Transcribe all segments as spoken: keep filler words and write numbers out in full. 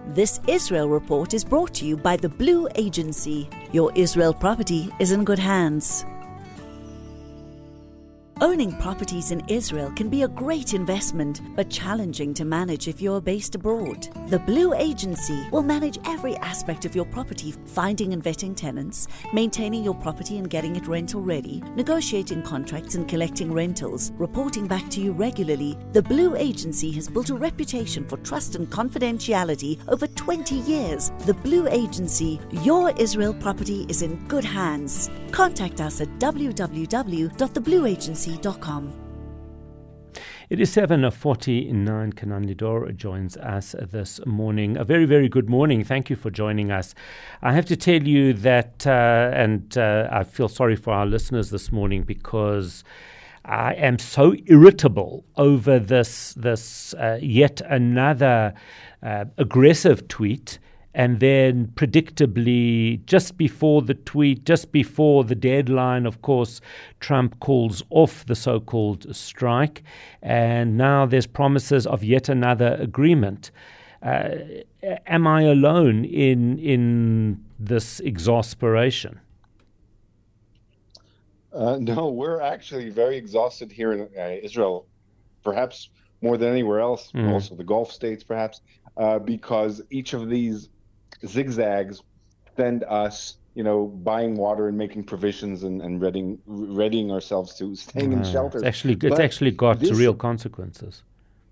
This Israel Report is brought to you by the Blue Agency. Your Israel property is in good hands. Owning properties in Israel can be a great investment, but challenging to manage if you are based abroad. The Blue Agency will manage every aspect of your property, finding and vetting tenants, maintaining your property and getting it rental ready, negotiating contracts and collecting rentals, reporting back to you regularly. The Blue Agency has built a reputation for trust and confidentiality over twenty years. The Blue Agency, your Israel property is in good hands. Contact us at w w w dot the blue agency dot com. It is seven forty-nine. Kenan Lidor joins us this morning. A very, very good morning. Thank you for joining us. I have to tell you that, uh, and uh, I feel sorry for our listeners this morning because I am so irritable over this, this uh, yet another uh, aggressive tweet. And then predictably, just before the tweet, just before the deadline, of course, Trump calls off the so-called strike. And now there's promises of yet another agreement. Uh, am I alone in in this exasperation? Uh, no, we're actually very exhausted here in uh, Israel, perhaps more than anywhere else, mm. also the Gulf states perhaps, uh, because each of these zigzags send us, you know, buying water and making provisions and, and readying, readying ourselves to staying uh, in shelters. It's actually, it's actually got this, real consequences.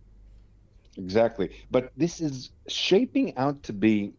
Exactly. But this is shaping out to be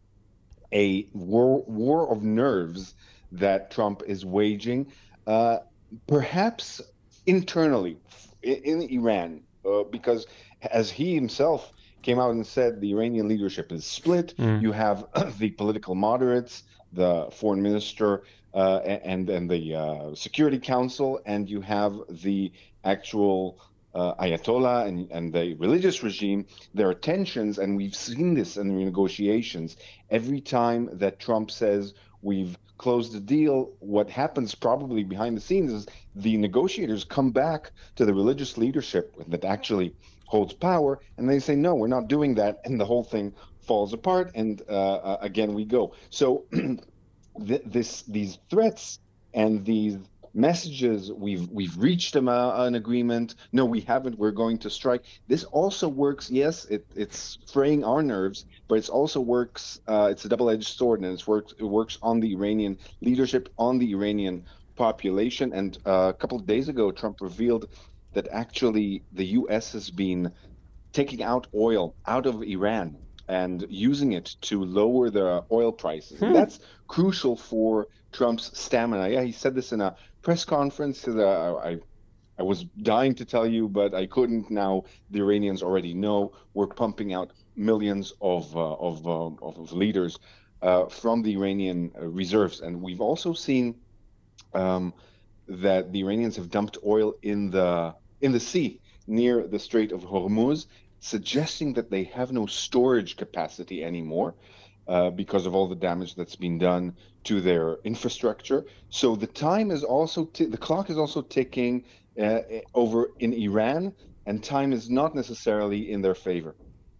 a war, war of nerves that Trump is waging, uh, perhaps internally in, in Iran, uh, because as he himself came out and said the Iranian leadership is split. Mm. You have the political moderates, the foreign minister, uh, and and the uh, Security Council, and you have the actual uh, Ayatollah and, and the religious regime. There are tensions, and we've seen this in the negotiations. Every time that Trump says we've closed the deal, what happens probably behind the scenes is the negotiators come back to the religious leadership that actually holds power, and they say, no, we're not doing that, and the whole thing falls apart, and uh, again we go. So th- this, these threats and these messages, we've we've reached a, an agreement, no, we haven't, we're going to strike. This also works, yes, it, it's fraying our nerves, but it also works, uh, it's a double-edged sword, and it's works, it works on the Iranian leadership, on the Iranian population, and uh, a couple of days ago, Trump revealed that actually the U S has been taking out oil out of Iran and using it to lower the oil prices. Hmm. And that's crucial for Trump's stamina. Yeah, he said this in a press conference that uh, I, I was dying to tell you, but I couldn't. Now the Iranians already know we're pumping out millions of uh, of, uh, of liters uh, from the Iranian reserves. And we've also seen um, that the Iranians have dumped oil in the in the sea near the Strait of Hormuz, suggesting that they have no storage capacity anymore uh, because of all the damage that's been done to their infrastructure. So the time is also t- the clock is also ticking uh, over in Iran, and time is not necessarily in their favor.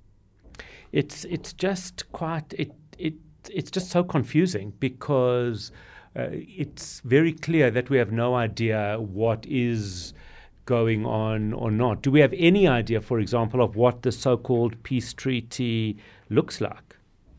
It's it's just quite it it it's just so confusing because uh, it's very clear that we have no idea what is going on or not. Do we have any idea, for example, of what the so-called peace treaty looks like?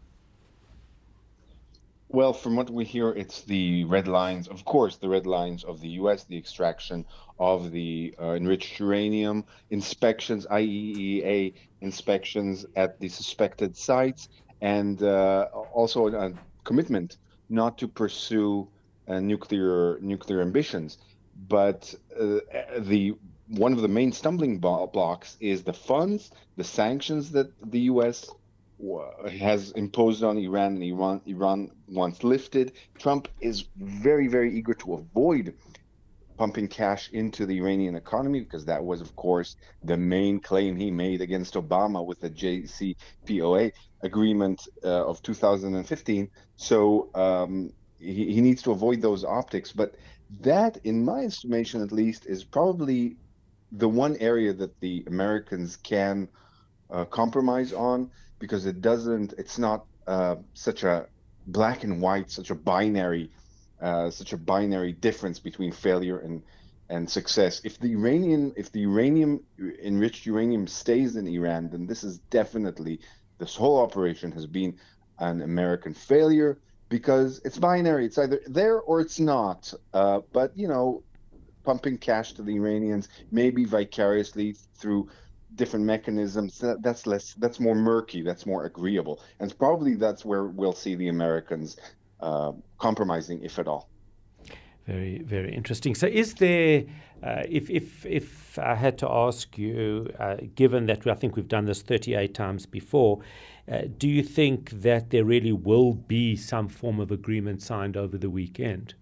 Well, from what we hear, it's the red lines, of course, the red lines of the U S, the extraction of the uh, enriched uranium, inspections, I A E A inspections at the suspected sites, and uh, also a commitment not to pursue uh, nuclear nuclear ambitions. But uh, the one of the main stumbling blocks is the funds, the sanctions that the U S has imposed on Iran, and Iran, Iran wants lifted. Trump is very, very eager to avoid pumping cash into the Iranian economy, because that was, of course, the main claim he made against Obama with the J C P O A agreement uh, of two thousand fifteen. So um, he, he needs to avoid those optics. But that, in my estimation at least, is probably the one area that the Americans can uh, compromise on. because it doesn't, it's not uh, such a black and white, such a binary, uh, such a binary difference between failure and and success. If the Iranian, if the uranium, enriched uranium stays in Iran, then this is definitely, this whole operation has been an American failure, because it's binary. It's either there or it's not. Uh, but, you know, pumping cash to the Iranians, maybe vicariously through different mechanisms, that, that's less, that's more murky, that's more agreeable. And probably that's where we'll see the Americans uh, compromising, if at all. Very, very interesting. So is there, uh, if, if, if I had to ask you, uh, given that I think we've done this thirty-eight times before, uh, do you think that there really will be some form of agreement signed over the weekend?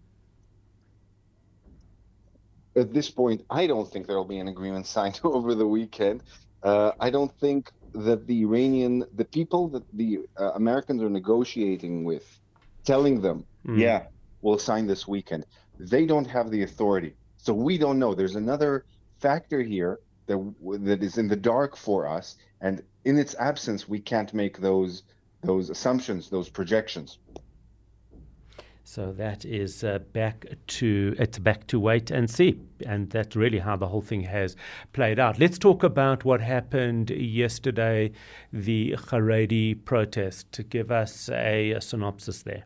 At this point, I don't think there will be an agreement signed over the weekend. Uh, I don't think that the Iranian, the people that the uh, Americans are negotiating with, telling them, mm. yeah, we'll sign this weekend, they don't have the authority. So we don't know. There's another factor here that that is in the dark for us, and in its absence, we can't make those those assumptions, those projections. So that is uh, back to it's back to wait and see, and that's really how the whole thing has played out. Let's talk about what happened yesterday, the Haredi protest. Give us a, a synopsis there.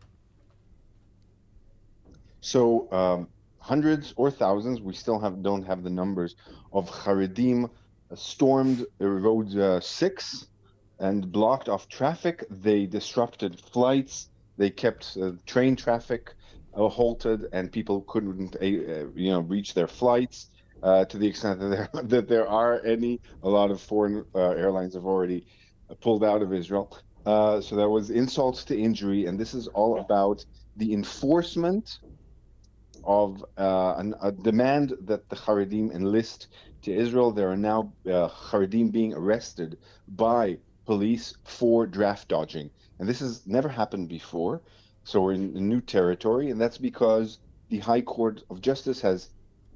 So um, hundreds or thousands, we still have don't have the numbers, of Haredim uh, stormed Road uh, six and blocked off traffic. They disrupted flights. They kept uh, train traffic uh, halted, and people couldn't uh, you know reach their flights uh, to the extent that there that there are any. A lot of foreign uh, airlines have already pulled out of Israel. Uh, so there was insult to injury, and this is all about the enforcement of uh, an, a demand that the Haredim enlist to Israel. There are now uh, Haredim being arrested by police for draft dodging. And this has never happened before. So we're in, in new territory. And that's because the High Court of Justice has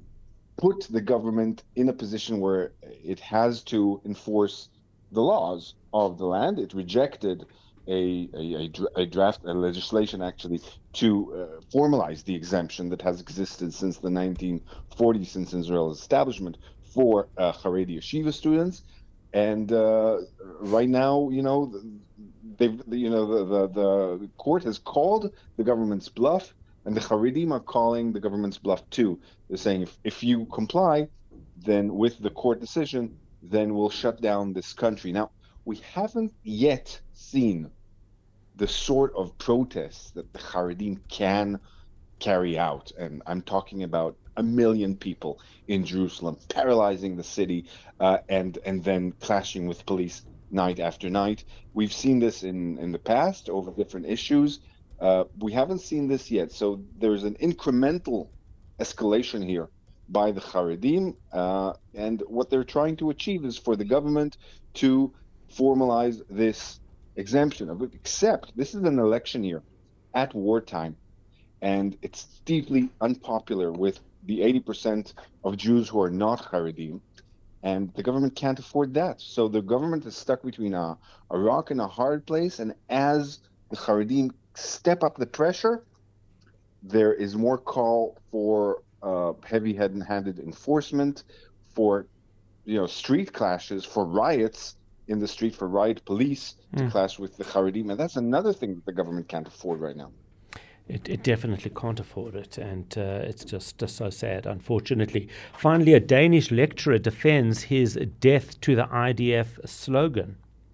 put the government in a position where it has to enforce the laws of the land. It rejected a, a, a draft a legislation, actually, to uh, formalize the exemption that has existed since the nineteen forties, since Israel's establishment, for uh, Haredi yeshiva students. And uh, right now, you know, they've, you know, the, the, the court has called the government's bluff, and the Haredim are calling the government's bluff too. They're saying, if, if you comply, then with the court decision, then we'll shut down this country. Now, we haven't yet seen the sort of protests that the Haredim can carry out. And I'm talking about a million people in Jerusalem, paralyzing the city, uh, and and then clashing with police night after night. We've seen this in, in the past over different issues. Uh, we haven't seen this yet. So there's an incremental escalation here by the Haredim. Uh, and what they're trying to achieve is for the government to formalize this exemption. Except this is an election year at wartime, and it's deeply unpopular with the eighty percent of Jews who are not Haredim, and the government can't afford that. So the government is stuck between a, a rock and a hard place, and as the Haredim step up the pressure, there is more call for uh, heavy-handed enforcement, for you know street clashes, for riots in the street, for riot police to mm. clash with the Haredim, and that's another thing that the government can't afford right now. It, it definitely can't afford it, and uh, it's just, just so sad, unfortunately. Finally, a Danish lecturer defends his death to the I D F slogan.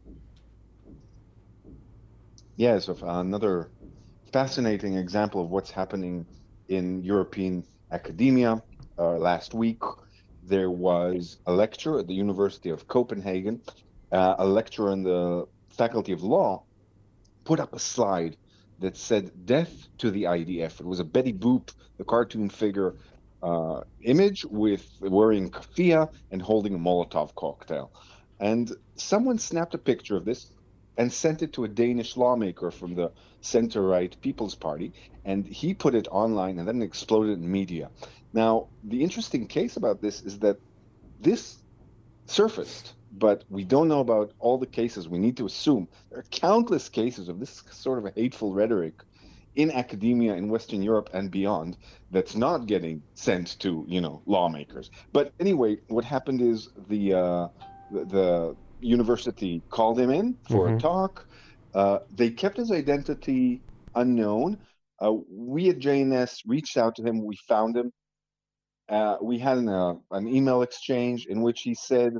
Yeah, so another fascinating example of what's happening in European academia. Uh, last week, there was a lecturer at the University of Copenhagen, uh, a lecturer in the Faculty of Law, put up a slide that said "Death to the I D F." It was a Betty Boop, the cartoon figure, uh, image with wearing keffiyeh and holding a Molotov cocktail. And someone snapped a picture of this and sent it to a Danish lawmaker from the center-right People's Party, and he put it online, and then it exploded in media. Now, the interesting case about this is that this surfaced but we don't know about all the cases. We need to assume there are countless cases of this sort of a hateful rhetoric in academia in Western Europe and beyond that's not getting sent to, you know, lawmakers. But anyway, what happened is the uh, the, the university called him in for mm-hmm. a talk. Uh, they kept his identity unknown. Uh, we at J N S reached out to him. We found him. Uh, we had an, uh, an email exchange in which he said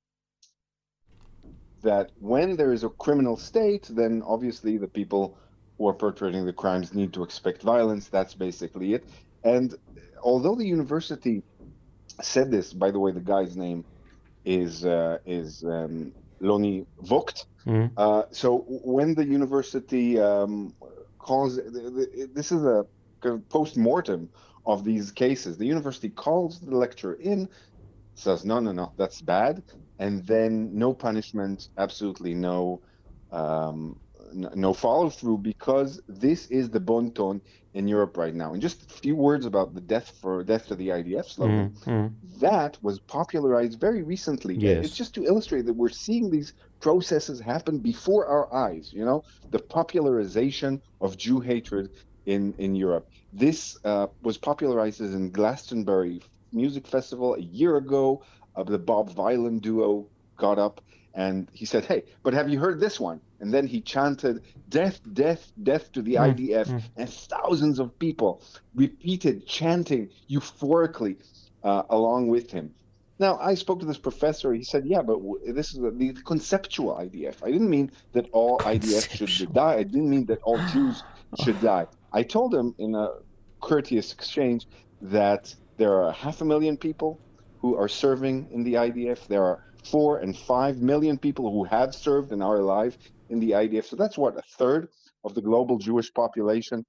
that when there is a criminal state, then obviously the people who are perpetrating the crimes need to expect violence. That's basically it. And although the university said this, by the way, the guy's name is uh, is um, Loni Vogt. Mm-hmm. Uh, so when the university um, calls, this is a kind of post-mortem of these cases. The university calls the lecturer in, says, no, no, no, that's bad. And then no punishment, absolutely no um, no follow-through, because this is the bon ton in Europe right now. And just a few words about the death for death to the I D F slogan. Mm-hmm. That was popularized very recently. Yes. It's just to illustrate that we're seeing these processes happen before our eyes, you know, the popularization of Jew hatred in, in Europe. This uh, was popularized in Glastonbury Music Festival a year ago. Uh, the Bob Vylan duo got up and he said, hey, but have you heard this one? And then he chanted, death, death, death to the mm, I D F. Mm. And thousands of people repeated chanting euphorically uh, along with him. Now, I spoke to this professor. He said, yeah, but w- this is the, the conceptual I D F. I didn't mean that all I D F should die. I didn't mean that all Jews should die. I told him in a courteous exchange that there are half a million people who are serving in the I D F. There are four and five million people who have served and are alive in the I D F. So that's what, a third of the global Jewish population.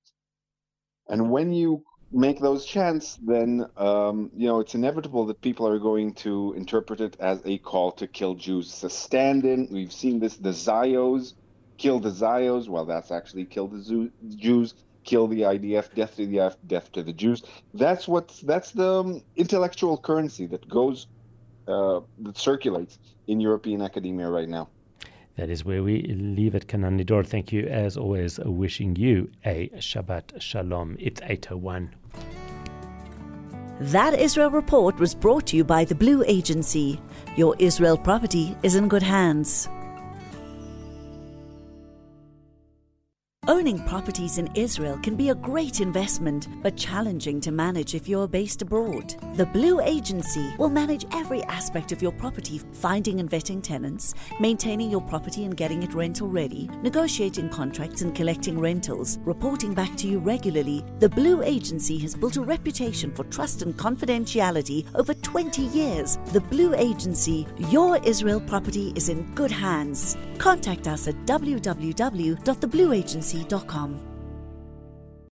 And when you make those chants, then um, you know it's inevitable that people are going to interpret it as a call to kill Jews. It's a stand-in. We've seen this: the Zayos, kill the Zayos. Well, that's actually kill the Zu- Jews, kill the I D F, death to the I D F, death to the Jews. That's what. That's the um, intellectual currency that goes, uh, that circulates in European academia right now. That is where we leave it, Kanan Lidor. Thank you, as always, wishing you a Shabbat Shalom. It's eight oh one. That Israel Report was brought to you by the Blue Agency. Your Israel property is in good hands. Owning properties in Israel can be a great investment, but challenging to manage if you're based abroad. The Blue Agency will manage every aspect of your property, finding and vetting tenants, maintaining your property and getting it rental ready, negotiating contracts and collecting rentals, reporting back to you regularly. The Blue Agency has built a reputation for trust and confidentiality over twenty years. The Blue Agency, your Israel property is in good hands. Contact us at w w w dot the blue agency dot com.